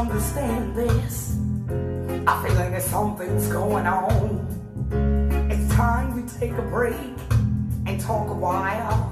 understand this. I feel like something's going on. It's time we take a break and talk a while.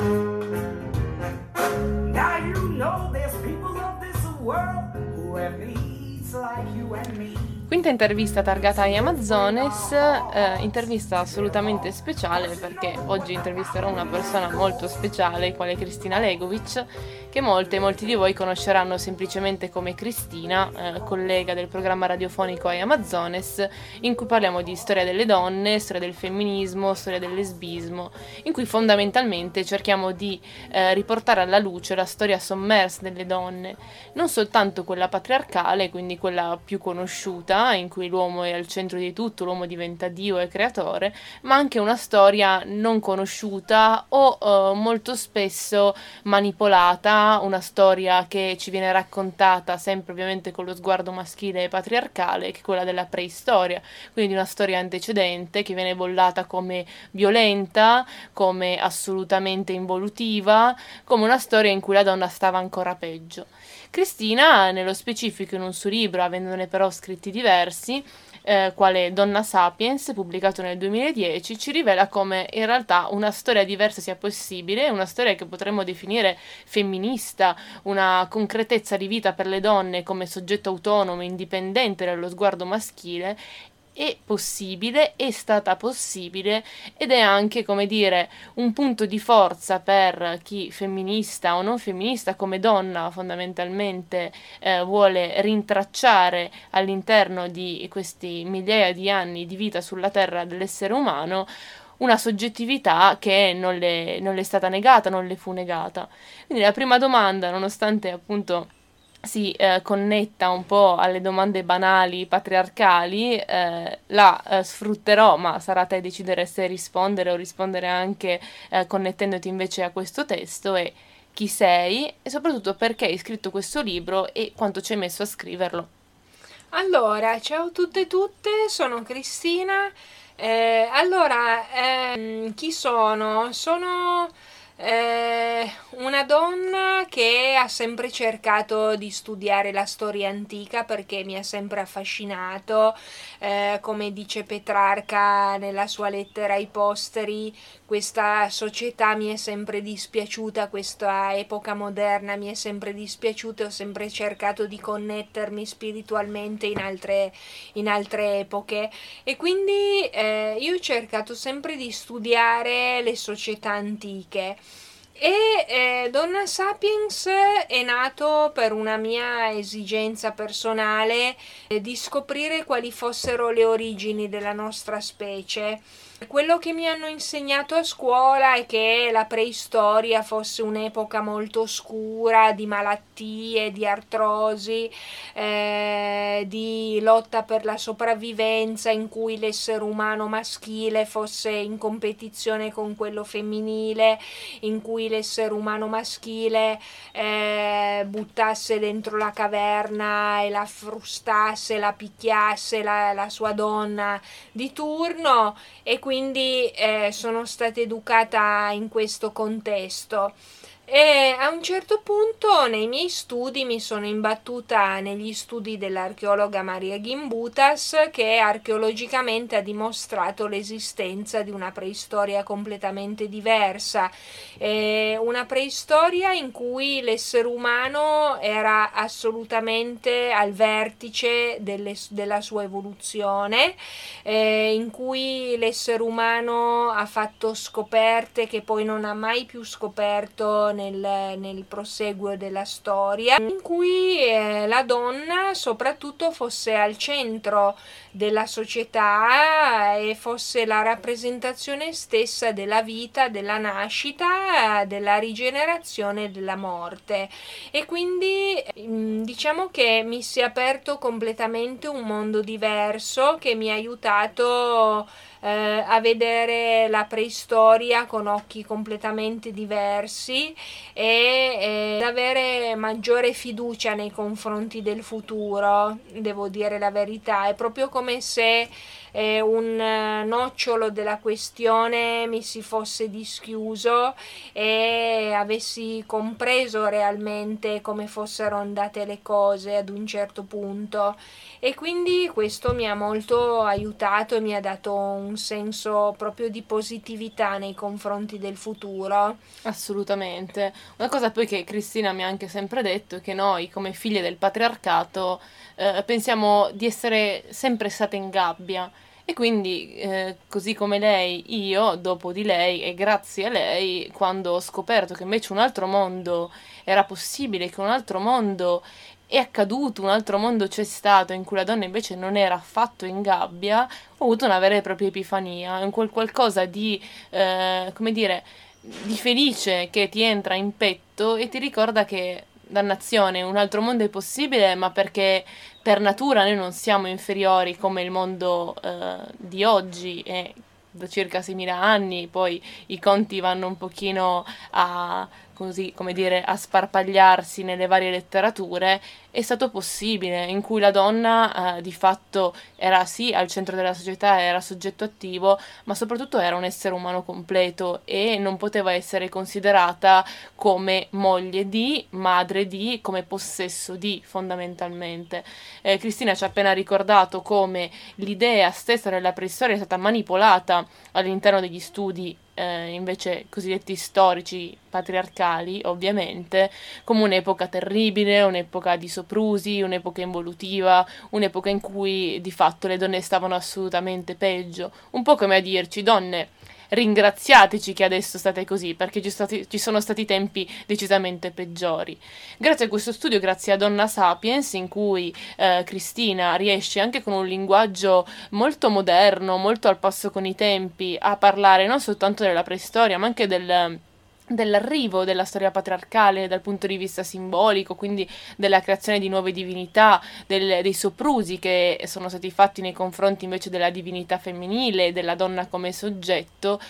Now you know there's people of this world who have needs like you and me. Quinta intervista targata ai Amazones, intervista assolutamente speciale perché oggi intervisterò una persona molto speciale, quale Cristina Legovic, che molti di voi conosceranno semplicemente come Cristina, collega del programma radiofonico ai Amazones, in cui parliamo di storia delle donne, storia del femminismo, storia del lesbismo, in cui fondamentalmente cerchiamo di riportare alla luce la storia sommersa delle donne, non soltanto quella patriarcale, quindi quella più conosciuta, in cui l'uomo è al centro di tutto, l'uomo diventa Dio e creatore, ma anche una storia non conosciuta o molto spesso manipolata, una storia che ci viene raccontata sempre ovviamente con lo sguardo maschile e patriarcale, che è quella della preistoria, quindi una storia antecedente che viene bollata come violenta, come assolutamente involutiva, come una storia in cui la donna stava ancora peggio. Cristina, nello specifico in un suo libro, avendone però scritti diversi, quale Donna Sapiens, pubblicato nel 2010, ci rivela come in realtà una storia diversa sia possibile, una storia che potremmo definire femminista, una concretezza di vita per le donne come soggetto autonomo, indipendente dallo sguardo maschile, è possibile, è stata possibile ed è anche, come dire, un punto di forza per chi femminista o non femminista come donna fondamentalmente vuole rintracciare all'interno di questi migliaia di anni di vita sulla terra dell'essere umano una soggettività che non le è stata negata, non le fu negata. Quindi la prima domanda, nonostante appunto si connetta un po' alle domande banali patriarcali, la sfrutterò, ma sarà a te decidere se rispondere o rispondere anche connettendoti invece a questo testo, e chi sei e soprattutto perché hai scritto questo libro e quanto ci hai messo a scriverlo. Allora, ciao a tutte e tutte, sono Cristina. Chi sono? Sono una donna che ha sempre cercato di studiare la storia antica perché mi ha sempre affascinato, come dice Petrarca nella sua lettera ai posteri, questa società mi è sempre dispiaciuta, questa epoca moderna mi è sempre dispiaciuta, ho sempre cercato di connettermi spiritualmente in altre epoche e quindi io ho cercato sempre di studiare le società antiche. E Donna Sapiens è nato per una mia esigenza personale di scoprire quali fossero le origini della nostra specie. Quello che mi hanno insegnato a scuola è che la preistoria fosse un'epoca molto oscura di malattie, di artrosi, di lotta per la sopravvivenza in cui l'essere umano maschile fosse in competizione con quello femminile, in cui l'essere umano maschile buttasse dentro la caverna e la frustasse, la picchiasse la sua donna di turno, e quindi sono stata educata in questo contesto. E a un certo punto nei miei studi mi sono imbattuta negli studi dell'archeologa Maria Gimbutas, che archeologicamente ha dimostrato l'esistenza di una preistoria completamente diversa, una preistoria in cui l'essere umano era assolutamente al vertice della sua evoluzione, in cui l'essere umano ha fatto scoperte che poi non ha mai più scoperto nel proseguo della storia, in cui la donna soprattutto fosse al centro della società e fosse la rappresentazione stessa della vita, della nascita, della rigenerazione e della morte. E quindi diciamo che mi si è aperto completamente un mondo diverso che mi ha aiutato a vedere la preistoria con occhi completamente diversi e ad avere maggiore fiducia nei confronti del futuro, devo dire la verità. È proprio come se un nocciolo della questione mi si fosse dischiuso e avessi compreso realmente come fossero andate le cose ad un certo punto, e quindi questo mi ha molto aiutato e mi ha dato un senso proprio di positività nei confronti del futuro. Assolutamente. Una cosa poi che Cristina mi ha anche sempre detto è che noi, come figlie del patriarcato, pensiamo di essere sempre state in gabbia. E quindi, così come lei, io, dopo di lei e grazie a lei, quando ho scoperto che invece un altro mondo era possibile, che un altro mondo è accaduto, un altro mondo c'è stato, in cui la donna invece non era affatto in gabbia, ho avuto una vera e propria epifania, un qualcosa di, come dire, di felice che ti entra in petto e ti ricorda che, dannazione, un altro mondo è possibile, ma perché per natura noi non siamo inferiori come il mondo di oggi e da circa 6.000 anni, poi i conti vanno un pochino a, così, come dire, a sparpagliarsi nelle varie letterature. È stato possibile, in cui la donna di fatto era sì al centro della società, era soggetto attivo, ma soprattutto era un essere umano completo e non poteva essere considerata come moglie di, madre di, come possesso di, fondamentalmente. Cristina ci ha appena ricordato come l'idea stessa della preistoria è stata manipolata all'interno degli studi invece cosiddetti storici patriarcali, ovviamente, come un'epoca terribile, un'epoca di soprusi, un'epoca involutiva, un'epoca in cui di fatto le donne stavano assolutamente peggio, un po' come a dirci: donne, ringraziateci che adesso state così, perché ci sono stati tempi decisamente peggiori. Grazie a questo studio, grazie a Donna Sapiens, in cui Cristina riesce anche con un linguaggio molto moderno, molto al passo con i tempi, a parlare non soltanto della preistoria, ma anche dell'arrivo della storia patriarcale dal punto di vista simbolico, quindi della creazione di nuove divinità, dei soprusi che sono stati fatti nei confronti invece della divinità femminile, della donna come soggetto.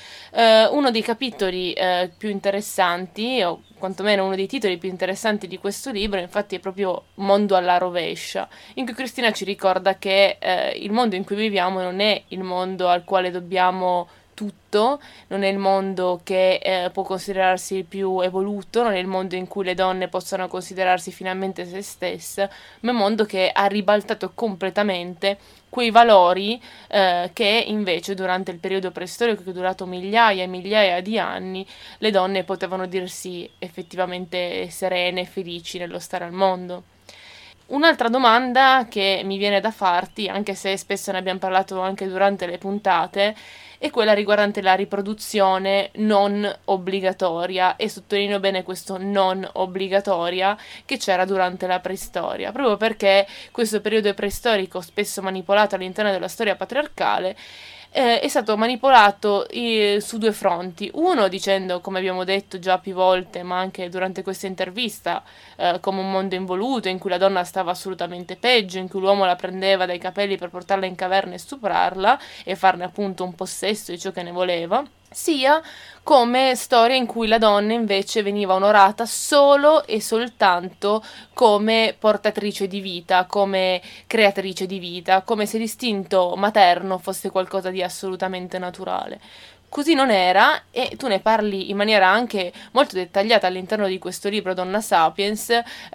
Uno dei capitoli più interessanti, o quantomeno uno dei titoli più interessanti di questo libro, infatti, è proprio Mondo alla rovescia, in cui Cristina ci ricorda che il mondo in cui viviamo non è il mondo al quale dobbiamo tutto, non è il mondo che può considerarsi il più evoluto, non è il mondo in cui le donne possono considerarsi finalmente se stesse, ma è un mondo che ha ribaltato completamente quei valori che invece durante il periodo preistorico, che è durato migliaia e migliaia di anni, le donne potevano dirsi effettivamente serene e felici nello stare al mondo. Un'altra domanda che mi viene da farti, anche se spesso ne abbiamo parlato anche durante le puntate, è quella riguardante la riproduzione non obbligatoria, e sottolineo bene questo non obbligatoria, che c'era durante la preistoria, proprio perché questo periodo preistorico, spesso manipolato all'interno della storia patriarcale, è stato manipolato su due fronti. Uno dicendo, come abbiamo detto già più volte, ma anche durante questa intervista, come un mondo involuto in cui la donna stava assolutamente peggio, in cui l'uomo la prendeva dai capelli per portarla in caverna e stuprarla e farne appunto un possesso di ciò che ne voleva, sia come storia in cui la donna invece veniva onorata solo e soltanto come portatrice di vita, come creatrice di vita, come se l'istinto materno fosse qualcosa di assolutamente naturale. Così non era, e tu ne parli in maniera anche molto dettagliata all'interno di questo libro Donna Sapiens,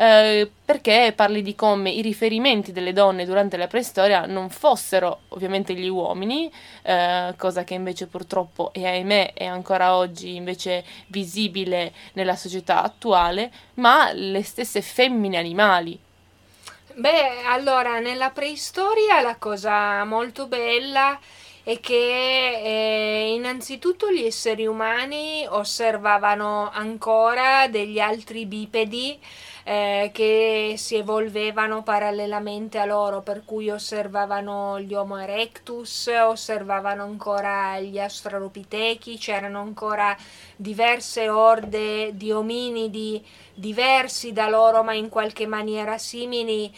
perché parli di come i riferimenti delle donne durante la preistoria non fossero ovviamente gli uomini, cosa che invece purtroppo e ahimè è ancora oggi invece visibile nella società attuale, ma le stesse femmine animali. Beh, allora, nella preistoria la cosa molto bella è che innanzitutto gli esseri umani osservavano ancora degli altri bipedi che si evolvevano parallelamente a loro, per cui osservavano gli Homo erectus, osservavano ancora gli Australopitechi, c'erano ancora diverse orde di ominidi diversi da loro ma in qualche maniera simili,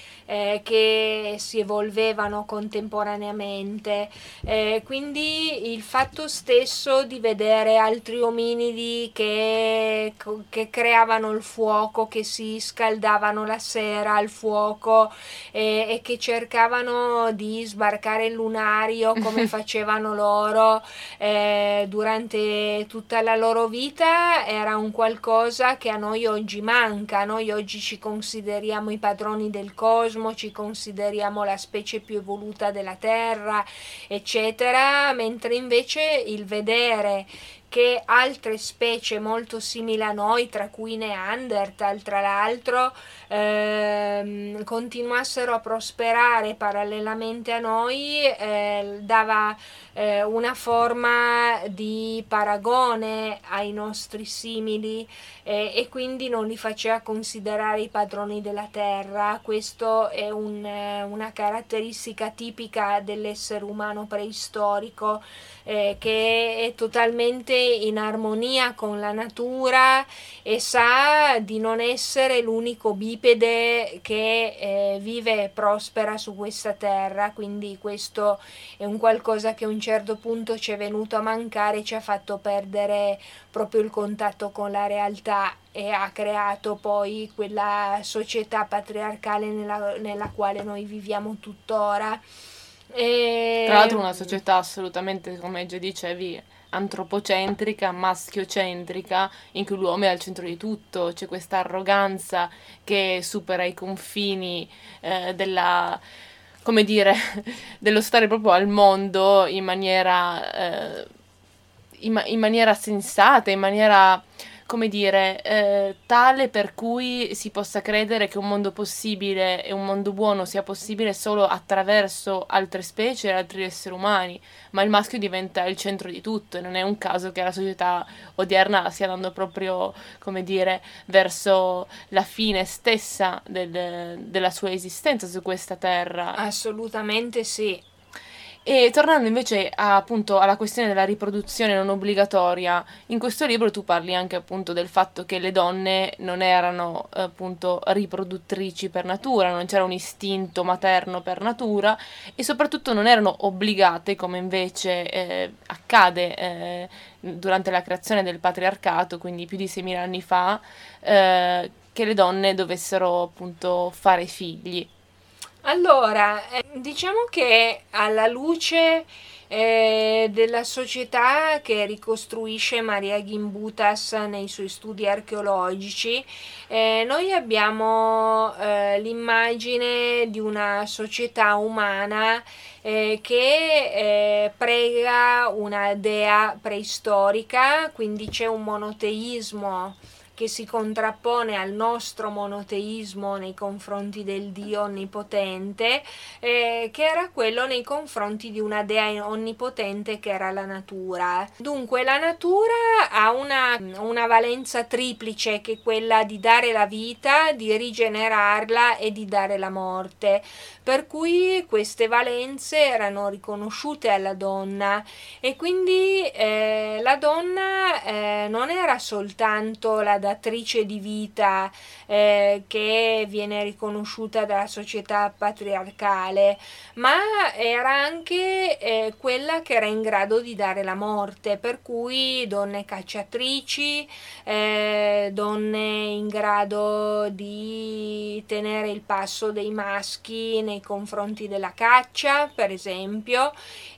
che si evolvevano contemporaneamente, quindi il fatto stesso di vedere altri ominidi che creavano il fuoco, che si scaldavano la sera al fuoco e che cercavano di sbarcare il lunario come facevano loro durante tutta la loro vita, era un qualcosa che a noi oggi manca. Noi oggi ci consideriamo i padroni del cosmo, ci consideriamo la specie più evoluta della Terra, eccetera, mentre invece il vedere che altre specie molto simili a noi, tra cui Neanderthal, tra l'altro, continuassero a prosperare parallelamente a noi, dava una forma di paragone ai nostri simili e quindi non li faceva considerare i padroni della terra. Questo è una caratteristica tipica dell'essere umano preistorico, che è totalmente in armonia con la natura e sa di non essere l'unico bipede che vive e prospera su questa terra. Quindi questo è un qualcosa che a un certo punto ci è venuto a mancare, ci ha fatto perdere proprio il contatto con la realtà e ha creato poi quella società patriarcale nella quale noi viviamo tuttora. Tra l'altro una società assolutamente, come già dicevi, antropocentrica, maschiocentrica, in cui l'uomo è al centro di tutto. C'è questa arroganza che supera i confini della, come dire, dello stare proprio al mondo in maniera, in maniera sensata, in maniera, come dire, tale per cui si possa credere che un mondo possibile e un mondo buono sia possibile solo attraverso altre specie e altri esseri umani, ma il maschio diventa il centro di tutto e non è un caso che la società odierna stia andando proprio, come dire, verso la fine stessa della sua esistenza su questa terra. Assolutamente sì. E tornando invece appunto alla questione della riproduzione non obbligatoria, in questo libro tu parli anche appunto del fatto che le donne non erano appunto riproduttrici per natura, non c'era un istinto materno per natura e soprattutto non erano obbligate, come invece accade durante la creazione del patriarcato, quindi più di 6.000 anni fa, che le donne dovessero appunto fare figli. Allora, diciamo che alla luce della società che ricostruisce Maria Gimbutas nei suoi studi archeologici, noi abbiamo l'immagine di una società umana che prega una dea preistorica, quindi c'è un monoteismo che si contrappone al nostro monoteismo nei confronti del Dio onnipotente, che era quello nei confronti di una dea onnipotente che era la natura. Dunque la natura ha una valenza triplice, che è quella di dare la vita, di rigenerarla e di dare la morte, per cui queste valenze erano riconosciute alla donna e quindi la donna non era soltanto la datrice di vita che viene riconosciuta dalla società patriarcale, ma era anche quella che era in grado di dare la morte, per cui donne cacciatrici, donne in grado di tenere il passo dei maschi nei confronti della caccia, per esempio,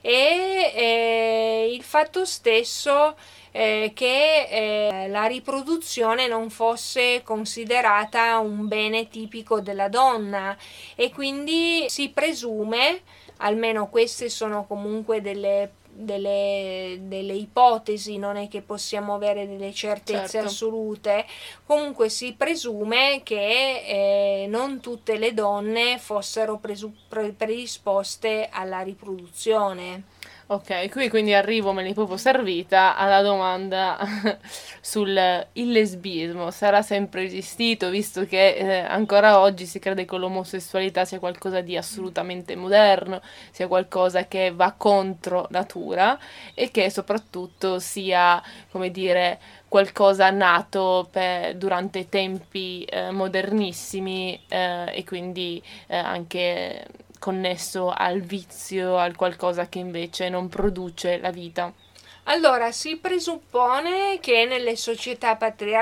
e il fatto stesso che la riproduzione non fosse considerata un bene tipico della donna e quindi si presume, almeno queste sono comunque delle ipotesi, non è che possiamo avere delle certezze Certo. assolute, comunque si presume che non tutte le donne fossero predisposte alla riproduzione. Ok, qui quindi arrivo, me l'hai proprio servita, alla domanda sul il lesbismo. Sarà sempre esistito, visto che ancora oggi si crede che l'omosessualità sia qualcosa di assolutamente moderno, sia qualcosa che va contro natura e che soprattutto sia, come dire, qualcosa nato durante tempi modernissimi e quindi anche connesso al vizio, al qualcosa che invece non produce la vita. Allora, si presuppone che nelle società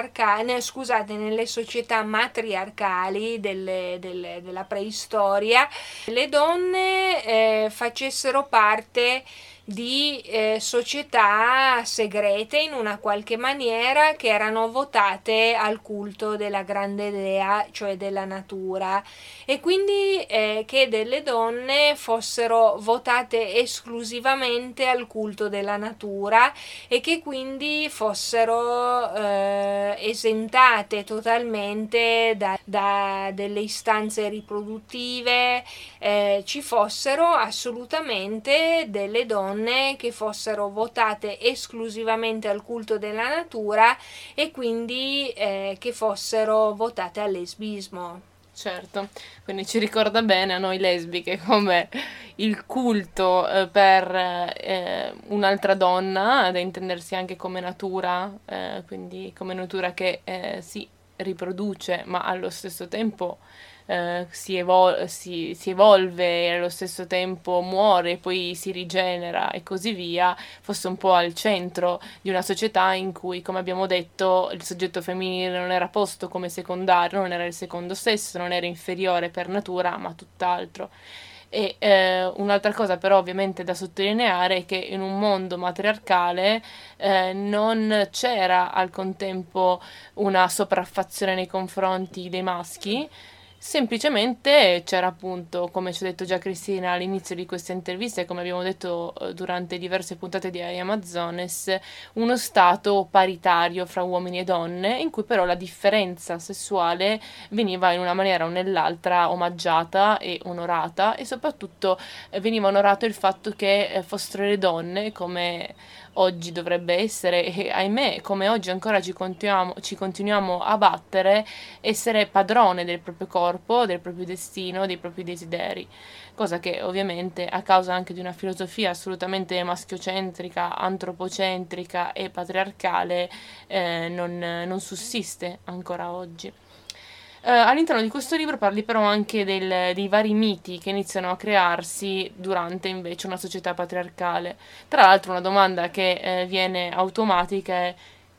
nelle società matriarcali della preistoria, le donne facessero parte di società segrete in una qualche maniera, che erano votate al culto della grande dea, cioè della natura, e quindi che delle donne fossero votate esclusivamente al culto della natura e che quindi fossero esentate totalmente da delle istanze riproduttive, ci fossero assolutamente delle donne che fossero votate esclusivamente al culto della natura e quindi che fossero votate al lesbismo. Certo, quindi ci ricorda bene a noi lesbiche come il culto per un'altra donna, da intendersi anche come natura, quindi come natura che si riproduce, ma allo stesso tempo si evolve e allo stesso tempo muore, poi si rigenera e così via, fosse un po' al centro di una società in cui, come abbiamo detto, il soggetto femminile non era posto come secondario, non era il secondo sesso, non era inferiore per natura, ma tutt'altro. E un'altra cosa però ovviamente da sottolineare è che in un mondo matriarcale non c'era al contempo una sopraffazione nei confronti dei maschi. Semplicemente c'era appunto, come ci ha detto già Cristina all'inizio di questa intervista e come abbiamo detto durante diverse puntate di I Am Amazones, uno stato paritario fra uomini e donne, in cui però la differenza sessuale veniva in una maniera o nell'altra omaggiata e onorata, e soprattutto veniva onorato il fatto che fossero le donne, come oggi dovrebbe essere, e ahimè come oggi ancora ci continuiamo a battere, essere padrone del proprio corpo, del proprio destino, dei propri desideri, cosa che ovviamente a causa anche di una filosofia assolutamente maschiocentrica, antropocentrica e patriarcale non sussiste ancora oggi. All'interno di questo libro parli però anche dei vari miti che iniziano a crearsi durante invece una società patriarcale. Tra l'altro una domanda che viene automatica è: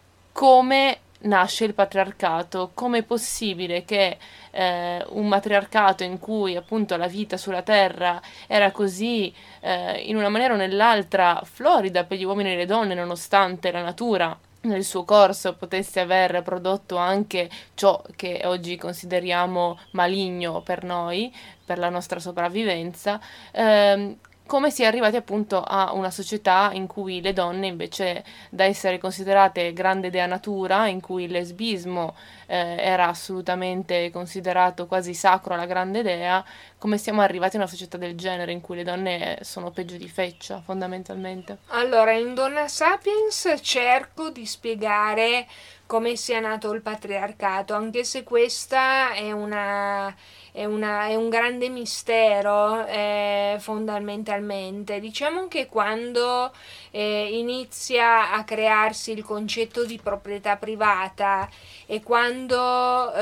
come nasce il patriarcato? Come è possibile che un matriarcato in cui appunto la vita sulla terra era così in una maniera o nell'altra florida per gli uomini e le donne, nonostante la natura nel suo corso potesse aver prodotto anche ciò che oggi consideriamo maligno per noi, per la nostra sopravvivenza, come si è arrivati appunto a una società in cui le donne, invece da essere considerate grande dea natura, in cui il lesbismo era assolutamente considerato quasi sacro alla grande dea, come siamo arrivati a una società del genere in cui le donne sono peggio di feccia, fondamentalmente? Allora, in Donna Sapiens cerco di spiegare come sia nato il patriarcato, anche se questa è un grande mistero fondamentalmente. Diciamo che quando inizia a crearsi il concetto di proprietà privata e quando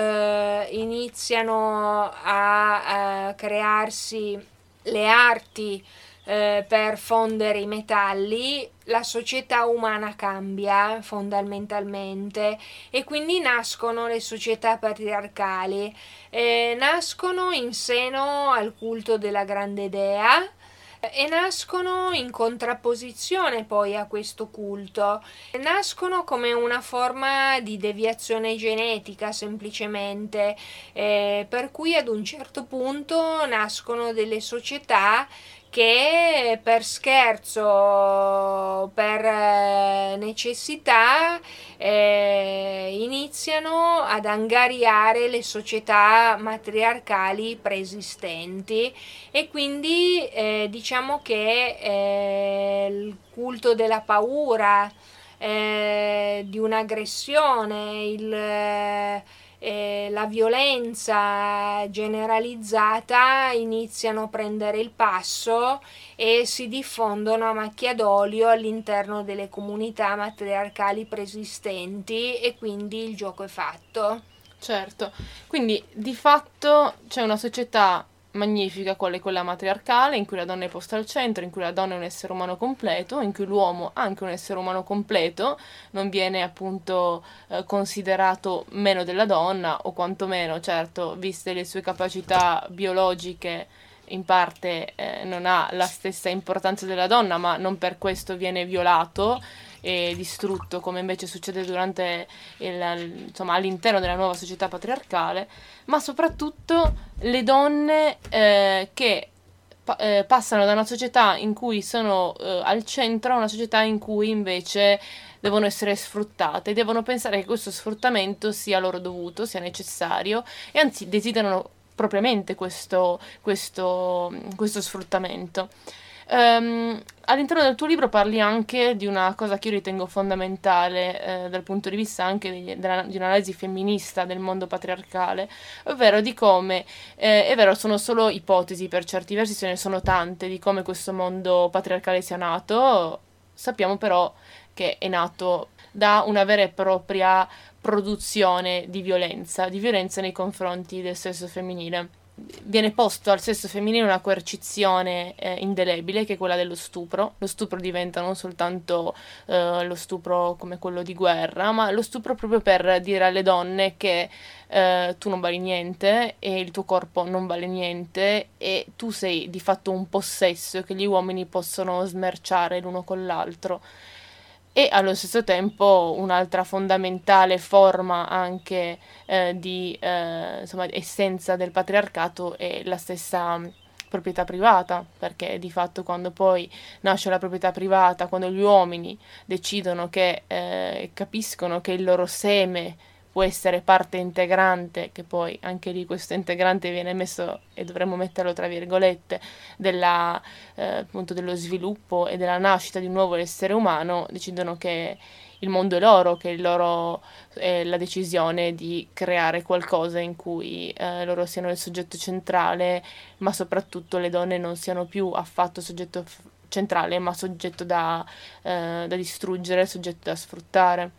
iniziano a crearsi le arti per fondere i metalli, la società umana cambia fondamentalmente e quindi nascono le società patriarcali, nascono in seno al culto della grande dea e nascono in contrapposizione poi a questo culto, nascono come una forma di deviazione genetica semplicemente, per cui ad un certo punto nascono delle società che per scherzo, per necessità, iniziano ad angariare le società matriarcali preesistenti e quindi diciamo che il culto della paura, di un'aggressione, la violenza generalizzata iniziano a prendere il passo e si diffondono a macchia d'olio all'interno delle comunità matriarcali preesistenti e quindi il gioco è fatto. Certo, quindi di fatto c'è una società magnifica qual è quella matriarcale, in cui la donna è posta al centro, in cui la donna è un essere umano completo, in cui l'uomo, anche un essere umano completo, non viene appunto considerato meno della donna, o quantomeno, certo, viste le sue capacità biologiche, in parte non ha la stessa importanza della donna, ma non per questo viene violato e distrutto, come invece succede durante insomma, all'interno della nuova società patriarcale, ma soprattutto le donne che passano da una società in cui sono al centro a una società in cui invece devono essere sfruttate, devono pensare che questo sfruttamento sia loro dovuto, sia necessario, e anzi desiderano propriamente questo sfruttamento. All'interno del tuo libro parli anche di una cosa che io ritengo fondamentale dal punto di vista anche di un'analisi femminista del mondo patriarcale, ovvero di come, è vero, sono solo ipotesi, per certi versi ce ne sono tante, di come questo mondo patriarcale sia nato. Sappiamo però che è nato da una vera e propria produzione di violenza nei confronti del sesso femminile. Viene posto al sesso femminile una coercizione indelebile, che è quella dello stupro. Lo stupro diventa non soltanto lo stupro come quello di guerra, ma lo stupro proprio per dire alle donne che tu non vali niente e il tuo corpo non vale niente e tu sei di fatto un possesso che gli uomini possono smerciare l'uno con l'altro. E allo stesso tempo un'altra fondamentale forma anche di insomma, essenza del patriarcato è la stessa proprietà privata, perché di fatto quando poi nasce la proprietà privata, quando gli uomini decidono che capiscono che il loro seme può essere parte integrante, che poi anche lì questo integrante viene messo, e dovremmo metterlo tra virgolette, appunto dello sviluppo e della nascita di un nuovo essere umano, decidono che il mondo è loro, che loro è la decisione di creare qualcosa in cui loro siano il soggetto centrale, ma soprattutto le donne non siano più affatto soggetto centrale, ma soggetto da distruggere, soggetto da sfruttare.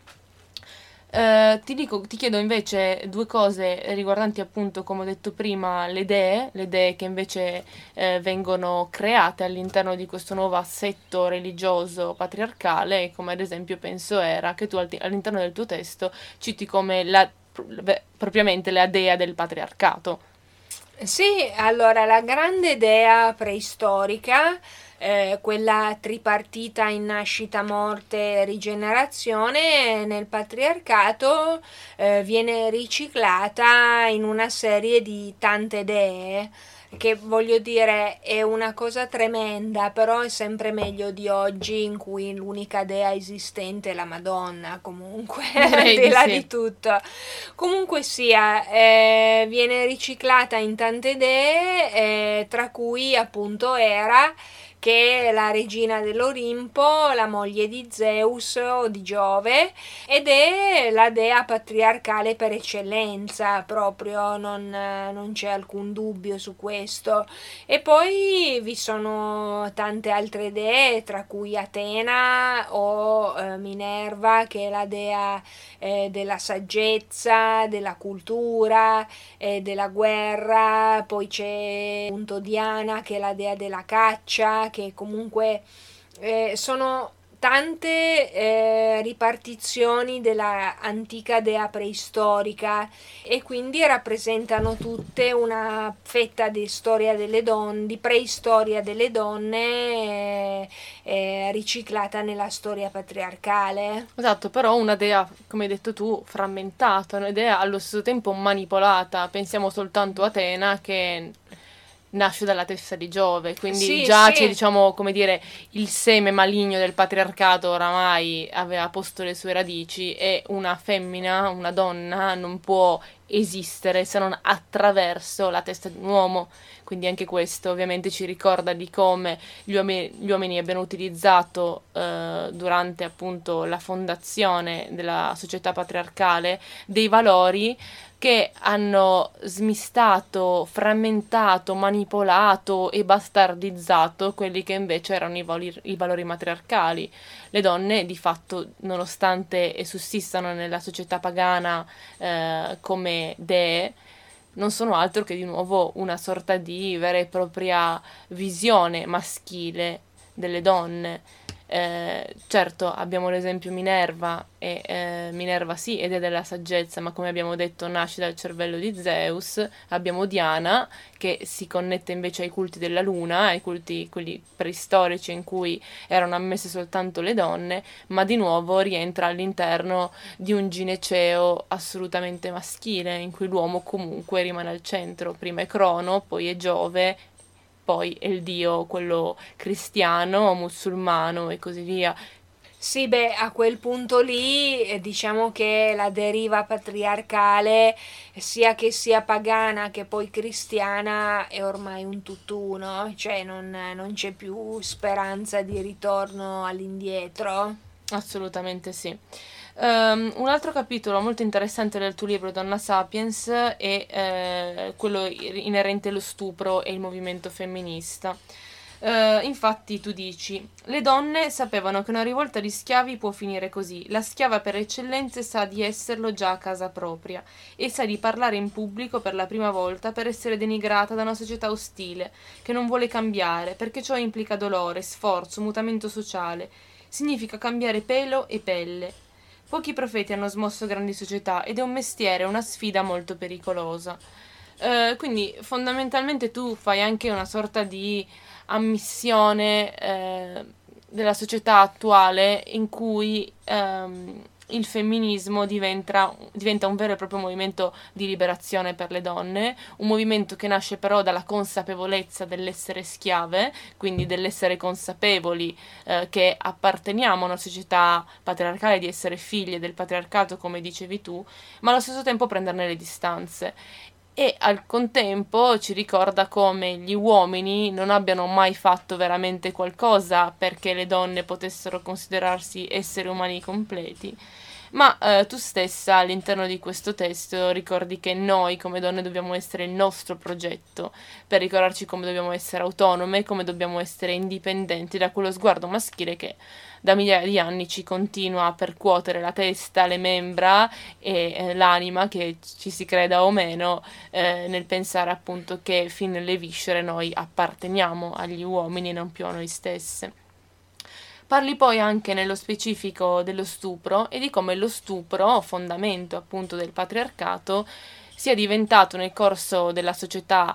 Ti chiedo invece due cose riguardanti appunto, come ho detto prima, le idee che invece vengono create all'interno di questo nuovo assetto religioso patriarcale, come ad esempio penso era che tu all'interno del tuo testo citi come propriamente la dea del patriarcato. Sì, allora la grande dea preistorica, quella tripartita in nascita, morte, rigenerazione, nel patriarcato viene riciclata in una serie di tante dee, che voglio dire è una cosa tremenda, però è sempre meglio di oggi in cui l'unica dea esistente è la Madonna, comunque, al di là di tutto. Comunque sia, viene riciclata in tante dee, tra cui appunto Era, che è la regina dell'Olimpo, la moglie di Zeus o di Giove, ed è la dea patriarcale per eccellenza, proprio non c'è alcun dubbio su questo. E poi vi sono tante altre dee, tra cui Atena o Minerva, che è la dea della saggezza, della cultura, della guerra. Poi c'è appunto Diana, che è la dea della caccia, che comunque sono tante ripartizioni della antica dea preistorica, e quindi rappresentano tutte una fetta di storia delle donne, di preistoria delle donne, riciclata nella storia patriarcale. Esatto, però una dea, come hai detto tu, frammentata, un'idea allo stesso tempo manipolata. Pensiamo soltanto a Atena, che nasce dalla testa di Giove, quindi Sì, già sì. c'è, diciamo, come dire, il seme maligno del patriarcato oramai aveva posto le sue radici, e una femmina, una donna, non può esistere se non attraverso la testa di un uomo. Quindi anche questo ovviamente ci ricorda di come gli uomini abbiano utilizzato durante appunto la fondazione della società patriarcale dei valori che hanno smistato, frammentato, manipolato e bastardizzato quelli che invece erano i valori matriarcali. Le donne, di fatto, nonostante sussistano nella società pagana come dee, non sono altro che di nuovo una sorta di vera e propria visione maschile delle donne. Certo, abbiamo l'esempio Minerva, e Minerva sì, ed è della saggezza, ma come abbiamo detto nasce dal cervello di Zeus. Abbiamo Diana, che si connette invece ai culti della luna, ai culti quelli preistorici in cui erano ammesse soltanto le donne, ma di nuovo rientra all'interno di un gineceo assolutamente maschile, in cui l'uomo comunque rimane al centro. Prima è Crono, poi è Giove, poi è il dio quello cristiano, musulmano e così via. Sì, beh, a quel punto lì diciamo che la deriva patriarcale, sia che sia pagana che poi cristiana, è ormai un tutt'uno, cioè non c'è più speranza di ritorno all'indietro. Assolutamente sì. Un altro capitolo molto interessante del tuo libro Donna Sapiens è quello inerente allo stupro e il movimento femminista. Infatti tu dici: le donne sapevano che una rivolta di schiavi può finire così. La schiava per eccellenza sa di esserlo già a casa propria e sa di parlare in pubblico per la prima volta per essere denigrata da una società ostile che non vuole cambiare, perché ciò implica dolore, sforzo, mutamento sociale. Significa cambiare pelo e pelle. Pochi profeti hanno smosso grandi società ed è un mestiere, una sfida molto pericolosa. Quindi fondamentalmente tu fai anche una sorta di ammissione della società attuale in cui il femminismo diventa un vero e proprio movimento di liberazione per le donne, un movimento che nasce però dalla consapevolezza dell'essere schiave, quindi dell'essere consapevoli che apparteniamo a una società patriarcale, di essere figlie del patriarcato, come dicevi tu, ma allo stesso tempo prenderne le distanze. E al contempo ci ricorda come gli uomini non abbiano mai fatto veramente qualcosa perché le donne potessero considerarsi esseri umani completi, ma tu stessa all'interno di questo testo ricordi che noi come donne dobbiamo essere il nostro progetto, per ricordarci come dobbiamo essere autonome, come dobbiamo essere indipendenti da quello sguardo maschile che da migliaia di anni ci continua a percuotere la testa, le membra e l'anima, che ci si creda o meno, nel pensare appunto che fin nelle viscere noi apparteniamo agli uomini e non più a noi stesse. Parli poi anche nello specifico dello stupro e di come lo stupro, fondamento appunto del patriarcato, sia diventato nel corso della società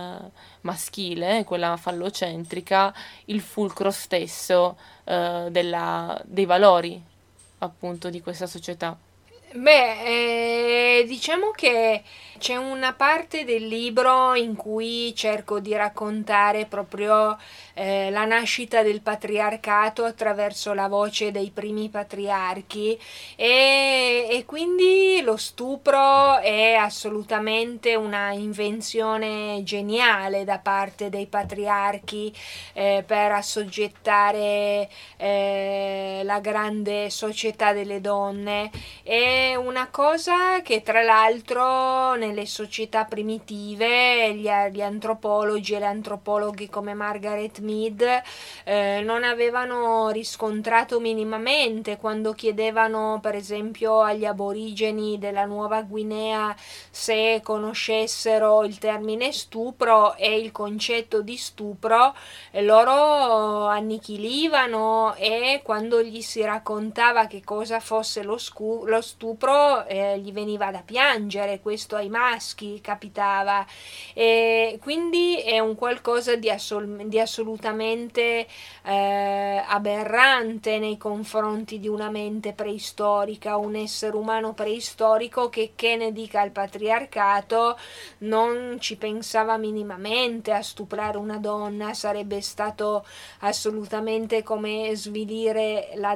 maschile, quella fallocentrica, il fulcro stesso dei valori appunto di questa società. Beh, diciamo che c'è una parte del libro in cui cerco di raccontare proprio la nascita del patriarcato attraverso la voce dei primi patriarchi e quindi lo stupro è assolutamente una invenzione geniale da parte dei patriarchi per assoggettare la grande società delle donne. È una cosa che tra l'altro nelle società primitive gli antropologi e le antropologhe come Margaret Mead non avevano riscontrato minimamente quando chiedevano per esempio agli aborigeni della Nuova Guinea se conoscessero il termine stupro e il concetto di stupro, loro annichilivano, e quando gli si raccontava che cosa fosse lo stupro gli veniva da piangere. Questo ai maschi capitava, e quindi è un qualcosa di assolutamente aberrante nei confronti di una mente preistorica, un essere umano preistorico che ne dica il patriarcato non ci pensava minimamente a stuprare una donna. Sarebbe stato assolutamente come svilire la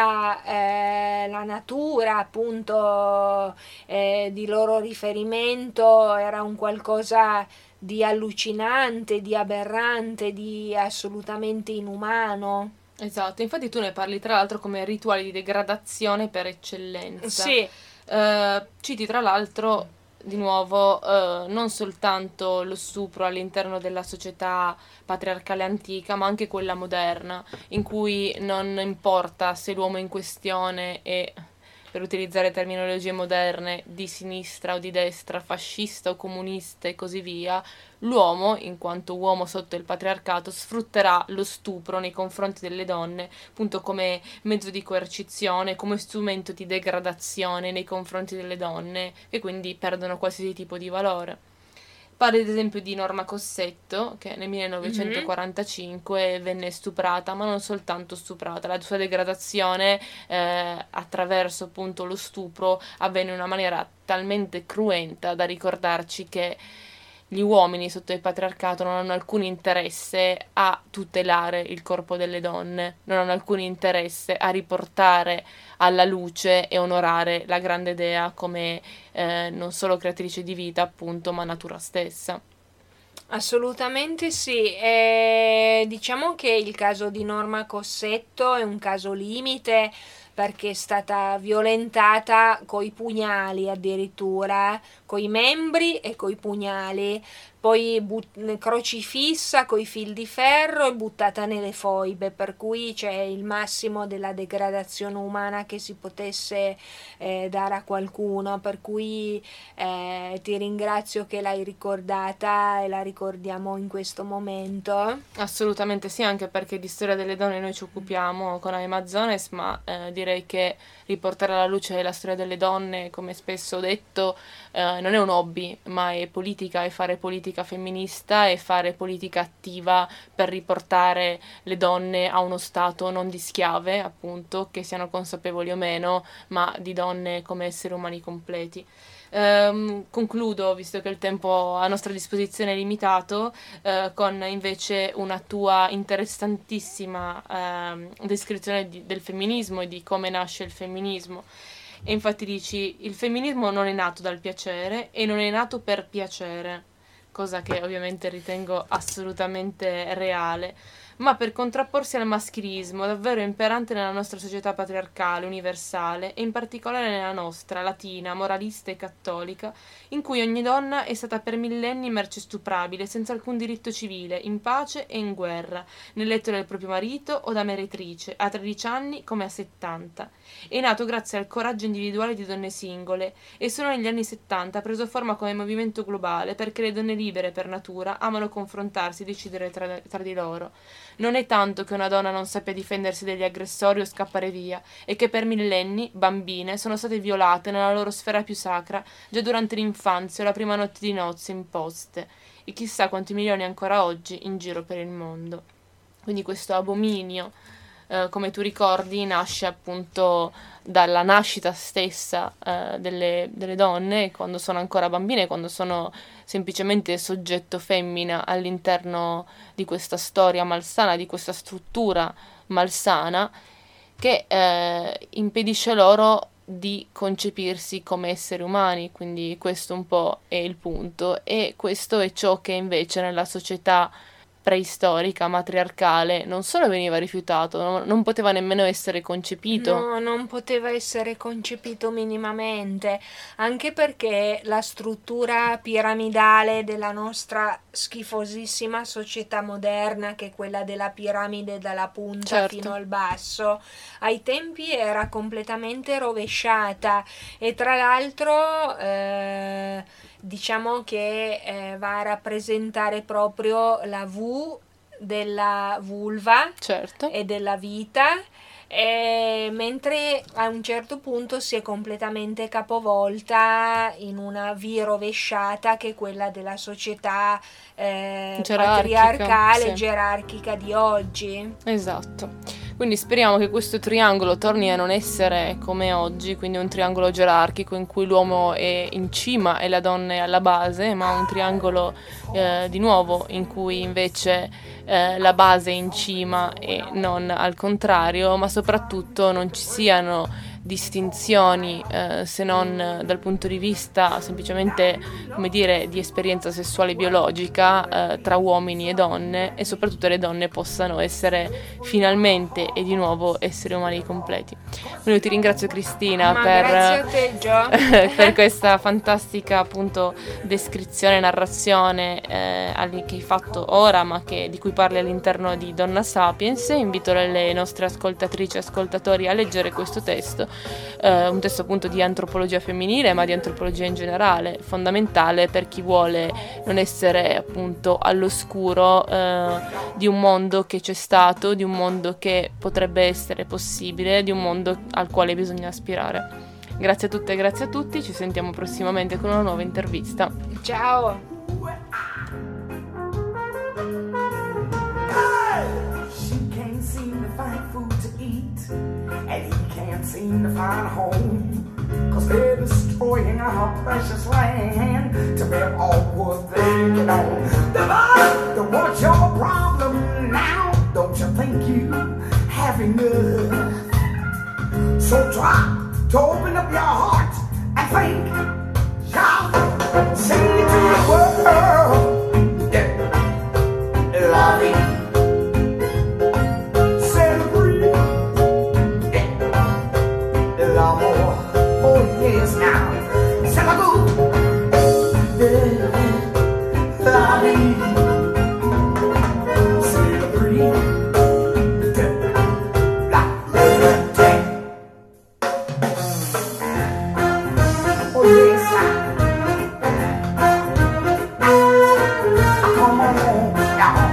dea, la natura appunto di loro riferimento. Era un qualcosa di allucinante, di aberrante, di assolutamente inumano. Esatto, infatti tu ne parli tra l'altro come rituali di degradazione per eccellenza. Sì. Citi tra l'altro di nuovo non soltanto lo stupro all'interno della società patriarcale antica, ma anche quella moderna, in cui non importa se l'uomo in questione è per utilizzare terminologie moderne, di sinistra o di destra, fascista o comunista e così via, l'uomo, in quanto uomo sotto il patriarcato, sfrutterà lo stupro nei confronti delle donne, appunto come mezzo di coercizione, come strumento di degradazione nei confronti delle donne, che quindi perdono qualsiasi tipo di valore. Parla ad esempio di Norma Cossetto, che nel 1945 venne stuprata, ma non soltanto stuprata, la sua degradazione attraverso appunto lo stupro avvenne in una maniera talmente cruenta da ricordarci che gli uomini sotto il patriarcato non hanno alcun interesse a tutelare il corpo delle donne, non hanno alcun interesse a riportare alla luce e onorare la grande dea come non solo creatrice di vita, appunto, ma natura stessa. Assolutamente sì, diciamo che il caso di Norma Cossetto è un caso limite perché è stata violentata coi pugnali addirittura, coi membri e coi pugnali, poi crocifissa coi fil di ferro e buttata nelle foibe, per cui c'è il massimo della degradazione umana che si potesse dare a qualcuno, per cui ti ringrazio che l'hai ricordata e la ricordiamo in questo momento. Assolutamente sì, anche perché di storia delle donne noi ci occupiamo con Amazones, ma direi che riportare alla luce la storia delle donne, come spesso ho detto, non è un hobby, ma è politica, è fare politica femminista e fare politica attiva per riportare le donne a uno stato non di schiave, appunto, che siano consapevoli o meno, ma di donne come esseri umani completi. Concludo, visto che il tempo a nostra disposizione è limitato, con invece una tua interessantissima descrizione del femminismo e di come nasce il femminismo. E infatti dici: il femminismo non è nato dal piacere e non è nato per piacere, cosa che ovviamente ritengo assolutamente reale, ma per contrapporsi al maschilismo davvero imperante nella nostra società patriarcale, universale, e in particolare nella nostra, latina, moralista e cattolica, in cui ogni donna è stata per millenni merce stuprabile, senza alcun diritto civile, in pace e in guerra, nel letto del proprio marito o da meretrice, a 13 anni come a 70. È nato grazie al coraggio individuale di donne singole e solo negli anni 70 ha preso forma come movimento globale perché le donne libere per natura amano confrontarsi e decidere tra di loro. Non è tanto che una donna non sappia difendersi dagli aggressori o scappare via, e che per millenni bambine sono state violate nella loro sfera più sacra già durante l'infanzia o la prima notte di nozze imposte, e chissà quanti milioni ancora oggi in giro per il mondo. Quindi questo abominio, come tu ricordi, nasce appunto dalla nascita stessa delle donne, quando sono ancora bambine, quando sono semplicemente soggetto femmina all'interno di questa storia malsana, di questa struttura malsana che impedisce loro di concepirsi come esseri umani. Quindi questo un po' è il punto, e questo è ciò che invece nella società preistorica, matriarcale, non solo veniva rifiutato, non poteva nemmeno essere concepito. No, non poteva essere concepito minimamente, anche perché la struttura piramidale della nostra schifosissima società moderna, che è quella della piramide dalla punta Certo. fino al basso, ai tempi era completamente rovesciata, e tra l'altro diciamo che va a rappresentare proprio la V della vulva, Certo. e della vita, mentre a un certo punto si è completamente capovolta in una V rovesciata, che è quella della società patriarcale, sì. gerarchica di oggi. Esatto. Quindi speriamo che questo triangolo torni a non essere come oggi, quindi un triangolo gerarchico in cui l'uomo è in cima e la donna è alla base, ma un triangolo di nuovo in cui invece la base è in cima e non al contrario, ma soprattutto non ci siano distinzioni se non dal punto di vista semplicemente, come dire, di esperienza sessuale biologica tra uomini e donne, e soprattutto le donne possano essere finalmente e di nuovo esseri umani completi. Quindi ti ringrazio, Cristina, Grazie a te, Gio. per questa fantastica appunto descrizione, narrazione che hai fatto ora, ma di cui parli all'interno di Donna Sapiens. Invito le nostre ascoltatrici e ascoltatori a leggere questo testo un testo appunto di antropologia femminile, ma di antropologia in generale, fondamentale per chi vuole non essere appunto all'oscuro di un mondo che c'è stato, di un mondo che potrebbe essere possibile, di un mondo al quale bisogna aspirare. Grazie a tutte e grazie a tutti, ci sentiamo prossimamente con una nuova intervista. Ciao! And he can't seem to find a home, 'cause they're destroying our precious land to make all worth thinking on. What's your problem now? Don't you think you have enough? So try to open up your heart and think. Shout, sing it to the world. Yeah. Love it. Yes, now, Salagoo, Lobby, Celebrate, oh yes, come on, y'all.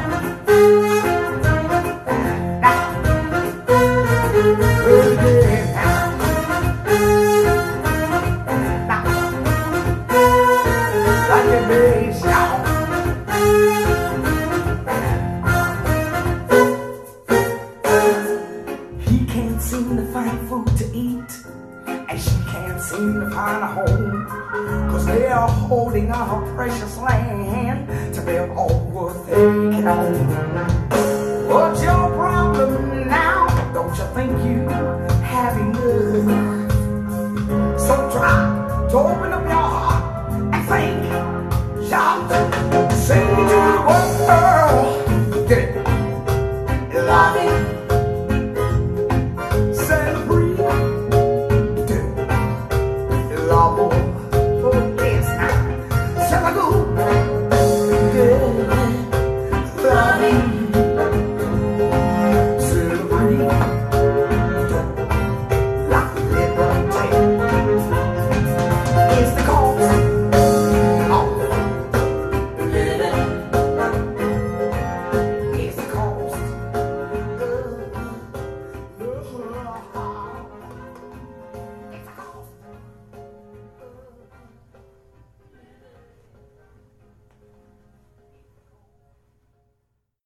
He can't seem to find food to eat, and she can't seem to find a home, 'cause they are holding our precious land to build all worth taking on.